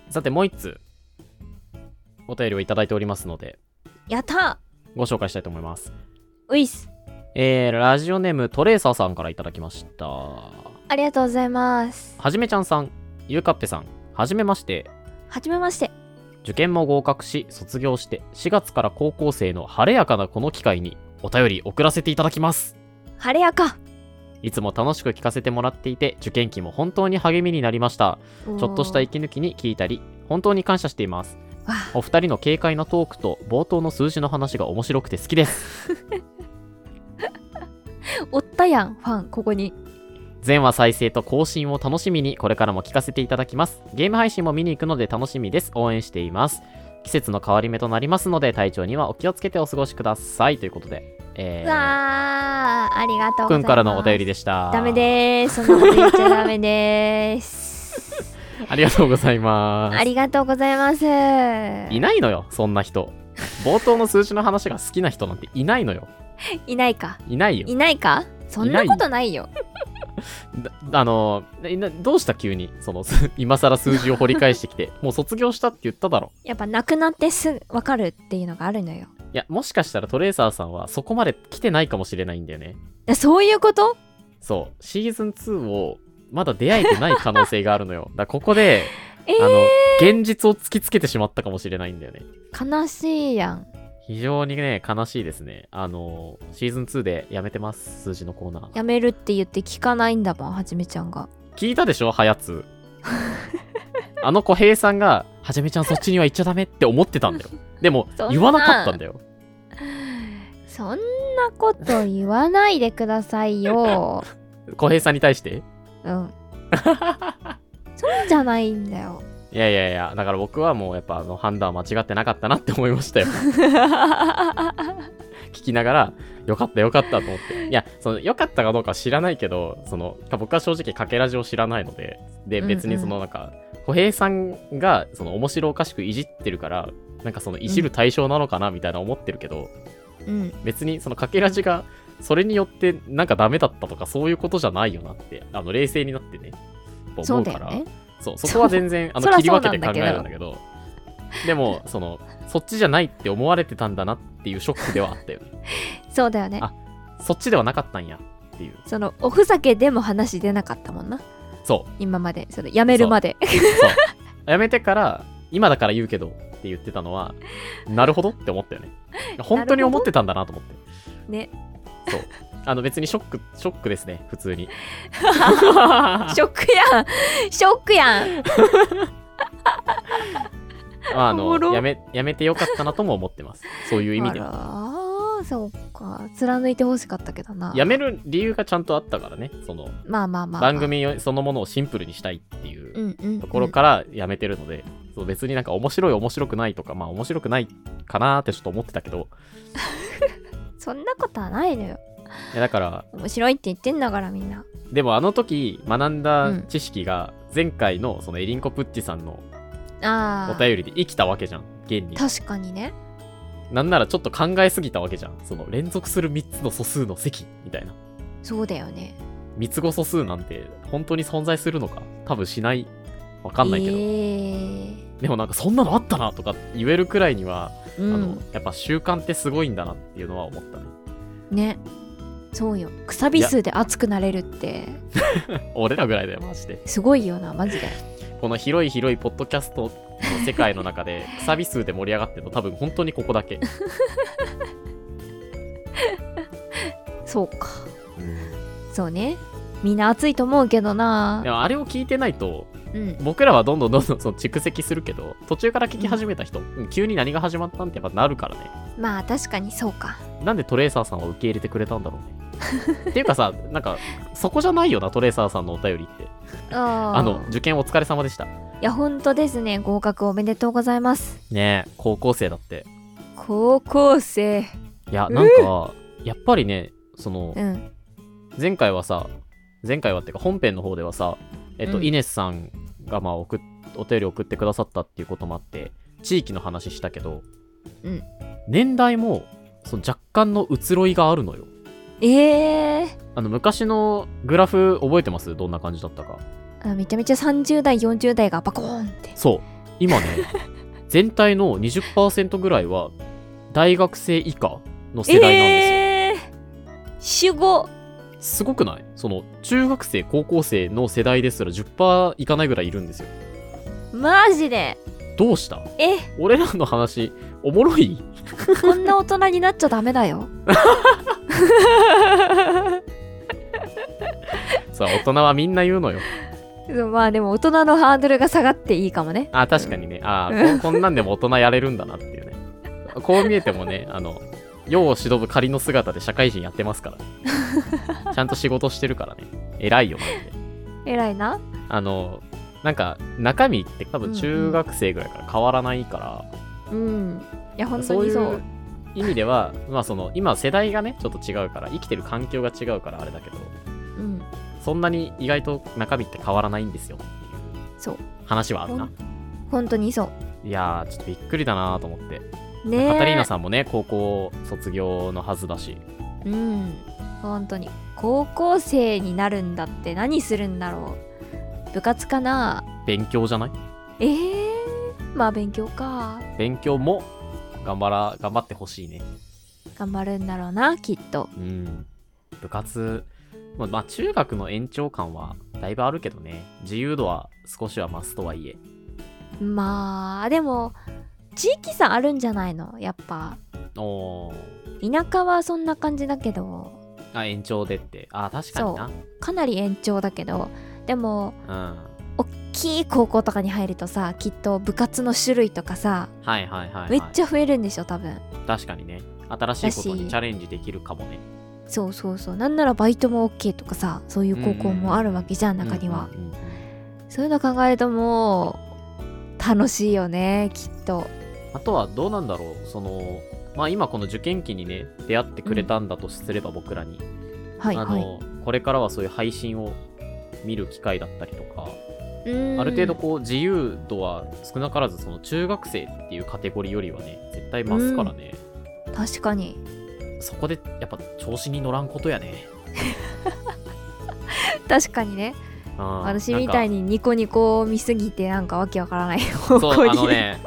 さてもう一つお便りをいただいておりますので、 やったご紹介したいと思います。 ういっす。 ラジオネームトレーサーさんからいただきました。 ありがとうございます。 はじめちゃんさん、ゆうかっぺさん、はじめまして。 はじめまして。 受験も合格し卒業して4月から高校生の晴れやかなこの機会にお便り送らせていただきます。 晴れやか。 いつも楽しく聞かせてもらっていて受験期も本当に励みになりました。ちょっとした息抜きに聞いたり本当に感謝しています。お二人の軽快なトークと冒頭の数字の話が面白くて好きですおったやんファンここに。 全話再生と更新を楽しみにこれからも聞かせていただきます。ゲーム配信も見に行くので楽しみです。応援しています。季節の変わり目となりますので体調にはお気をつけてお過ごしくださいということで、 うわーありがとうございます。 くんからのお便りでした。 ダメでーす。そんなこと言っちゃダメでーすありがとうございます。 ありがとうございます。 いないのよそんな人。冒頭の数字の話が好きな人なんていないのよ。 いないか。 いないよ。 いないか。そんなことないよ。 どうした急にその今更数字を掘り返してきてもう卒業したって言っただろ。 やっぱなくなってすぐ分かるっていうのがあるのよ。 いやもしかしたらトレーサーさんはそこまで来てないかもしれないんだよね。 そういうこと？ そうシーズン2をまだ出会えてない可能性があるのよ。だここで、現実を突きつけてしまったかもしれないんだよね。 悲しいやん。 非常にね悲しいですね。シーズン2でやめてます。数字のコーナーやめるって言って聞かないんだもんはじめちゃんが。 聞いたでしょはやつ小平さんがはじめちゃんそっちには行っちゃダメって思ってたんだよ。でも言わなかったんだよ。 そんなこと言わないでくださいよ小平さんに対してうんそうじゃないんだよ。 いやだから僕はもうやっぱ判断は間違ってなかったなって思いましたよ聞きながらよかったと思って。いやよかったかどうかは知らないけど僕は正直かけラジを知らないので別に小平さんが面白おかしくいじってるからいじる対象なのかなみたいな思ってるけど、別にかけラジがそれによってダメだったとかそういうことじゃないよなって冷静になってね思うから。そこは全然切り分けて考えるんだけどでもそっちじゃないって思われてたんだなっていうショックではあったよねそうだよね。 そっちではなかったんやっていう。 おふざけでも話出なかったもんな。 そう今までやめるまでそうやめてから今だから言うけどって言ってたのはなるほどって思ったよね。本当に思ってたんだなと思ってね。 そう別にショックですね普通にショックやんやめてよかったなとも思ってます。そういう意味では。 そうか貫いてほしかったけどな。 やめる理由がちゃんとあったからね。 まあ番組そのものをシンプルにしたいっていうところからやめてるので、別に面白くないとか面白くないかなーってちょっと思ってたけどそんなことはないのよ。 いやだから面白いって言ってんだからみんな。 でも時学んだ知識が前回のエリンコプッチさんのお便りで生きたわけじゃん現に。 確かにね。 なんならちょっと考えすぎたわけじゃん。連続する3つの素数の積みたいな。 そうだよね。 三つ子素数なんて本当に存在するのか多分しない。わかんないけど、でもそんなのあったなとか言えるくらいには、やっぱ習慣ってすごいんだなっていうのは思ったね。 ね。そうよ。くさび数で熱くなれるって俺らぐらいだよマジで。 すごいよなマジで。 この広いポッドキャストの世界の中でくさび数で盛り上がってるの多分本当にここだけそうか、そうね。みんな熱いと思うけどな。 でもあれを聞いてないと、僕らはどんどん蓄積するけど途中から聞き始めた人、急に何が始まったんってやっぱなるからね。 まあ確かにそうか。 なんでトレーサーさんを受け入れてくれたんだろうねっていうかさそこじゃないよなトレーサーさんのお便りって。受験お疲れ様でした。いや本当ですね。合格おめでとうございますね。え高校生だって。 高校生。 いややっぱりね前回はっていうか本編の方ではさイネスさんがお便り送ってくださったっていうこともあって地域の話したけど、年代も若干の移ろいがあるのよ。昔のグラフ覚えてます？どんな感じだったか。 めちゃめちゃ30代40代がバコーンって。 そう今ね全体の 20% ぐらいは大学生以下の世代なんですよ。 主語。 すごくない？その中学生高校生の世代ですら 10% いかないぐらいいるんですよ。 マジで。 どうした？俺らの話おもろい？ こんな大人になっちゃダメだよ。 さあ大人はみんな言うのよ。 まあでも大人のハードルが下がっていいかもね。 確かにね。こんなんでも大人やれるんだなっていうね。こう見えてもね、世を忍ぶ仮の姿で社会人やってますからね。ちゃんと仕事してるからね。偉いよ、マジで。 偉いな。 なんか、中身って多分中学生ぐらいから変わらないから、 いや、本当にそう。 そういう意味では、まあ今世代がね、ちょっと違うから、生きてる環境が違うからあれだけど、そんなに意外と中身って変わらないんですよっていう話はあるな。 本当にそう。 いやー、ちょっとびっくりだなと思って。 ねえ。 カタリーナさんもね、高校卒業のはずだし。 本当に。高校生になるんだって何するんだろう。部活かな？ 勉強じゃない？ まあ勉強か。 勉強も頑張ってほしいね。 頑張るんだろうな、きっと。 部活、まあ中学の延長感はだいぶあるけどね。自由度は少しは増すとはいえ。 まあでも地域差あるんじゃないの？やっぱ田舎はそんな感じだけど。 延長でって。確かにな。 かなり延長だけど、でも大きい高校とかに入るとさ、きっと部活の種類とかさ、めっちゃ増えるんでしょ多分。 確かにね。新しいことにチャレンジできるかもね。 そうなんならバイトも OK とかさ、そういう高校もあるわけじゃん、中には。そういうの考えるともう楽しいよね、きっと。 あとはどうなんだろう、まあ今この受験期にね出会ってくれたんだとすれば、僕らにこれからはそういう配信を見る機会だったりとか、ある程度こう自由度は少なからずその中学生っていうカテゴリーよりはね絶対増すからね。 確かに。 そこでやっぱ調子に乗らんことやね。 確かにね。私みたいにニコニコ見すぎてなんかわけわからない方向に。 そうね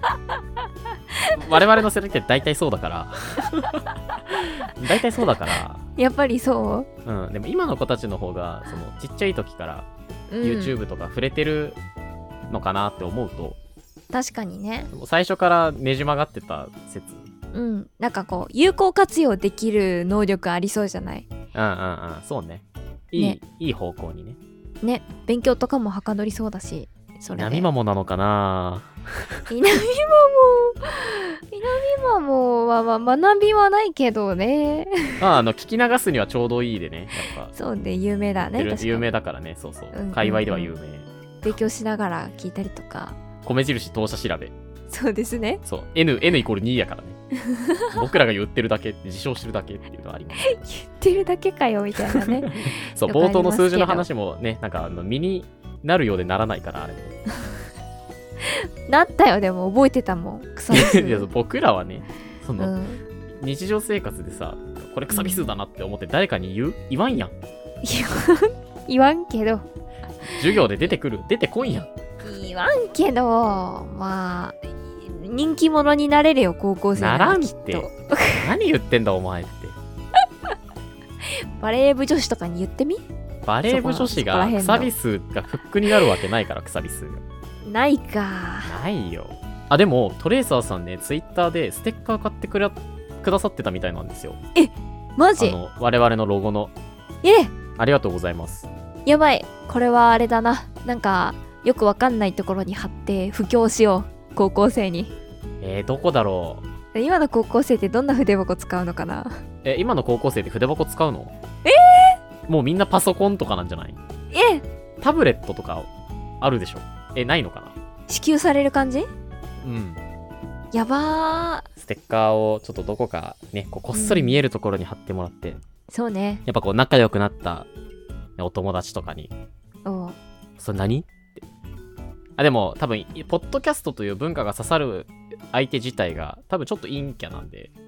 我々の世代って大体そうだから大体そうだからやっぱりそう。 でも今の子たちの方がそのちっちゃい時から YouTube とか触れてるのかなって思うと、 確かにね。 最初からねじ曲がってた説。 なんかこう有効活用できる能力ありそうじゃない？ そうね。いい方向にね。勉強とかもはかどりそうだし。それで南マモなのかな。 南マモは学びはないけどね。 聞き流すにはちょうどいいでね、やっぱ。 そうで有名だね。 有名だからね、そう。界隈では有名。 勉強しながら聞いたりとか。 米印投射調べ。 そうですね。 そう。N イコール2やからね。僕らが言ってるだけ、自称してるだけっていうのはあります。 言ってるだけかよみたいなね。 そう、冒頭の数字の話もね、なんか身になるようでならないから、あれも。 なったよ、でも覚えてたもん。草ビ数。 いや僕らはね、日常生活でさ、これ草ビ数だなって思って誰かに言わんやん。 言わんけど。 授業で出てこんやん。 言わんけど、まあ、人気者になれるよ、高校生ならんって。何言ってんだ、お前って。 バレー部女子とかに言ってみ？ バレー部女子が草ビ数がフックになるわけないから、草ビ数が。 ないか。 ないよ。でも、トレーサーさんね、ツイッターでステッカー買ってくださってたみたいなんですよ。 マジ？ 我々のロゴの。ありがとうございます。 やばい。これはあれだな。なんか、よくわかんないところに貼って布教しよう。高校生に。 どこだろう。今の高校生ってどんな筆箱使うのかな？ 今の高校生って筆箱使うの？もうみんなパソコンとかなんじゃない？タブレットとかあるでしょ？ないのかな？ 支給される感じ？やばー。 ステッカーをちょっとどこかね、こっそり見えるところに貼ってもらって。 そうね。 やっぱこう仲良くなったお友達とかに。それ何？でも多分ポッドキャストという文化が刺さる相手自体が多分ちょっと陰キャなんで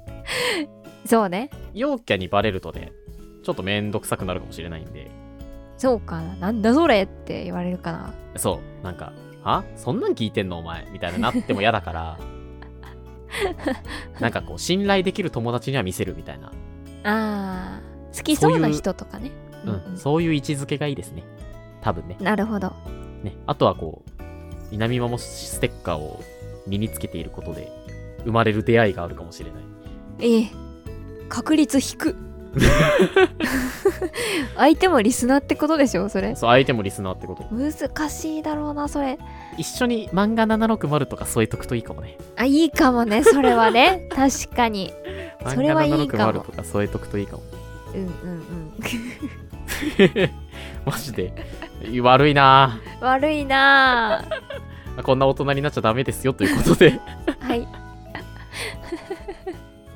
そうね。 陽キャにバレるとねちょっとめんどくさくなるかもしれないんで、 そうかな、なんだそれって言われるかな。 そうなんかそんなん聞いてんのお前みたいななっても嫌だからなんかこう信頼できる友達には見せるみたいな、 あー、好きそうな人とかね。 そういう位置づけがいいですね多分ね。 なるほどね。あとはこう南マモステッカーを身につけていることで生まれる出会いがあるかもしれない。 確率低相手もリスナーってことでしょそれ。 そう、相手もリスナーってこと。 難しいだろうなそれ。 一緒に漫画760とか添えとくといいかもね。 いいかもねそれはね確かにそれはいいかも。 漫画760とか添えとくといいかも。マジで悪いな悪いなこんな大人になっちゃダメですよということではい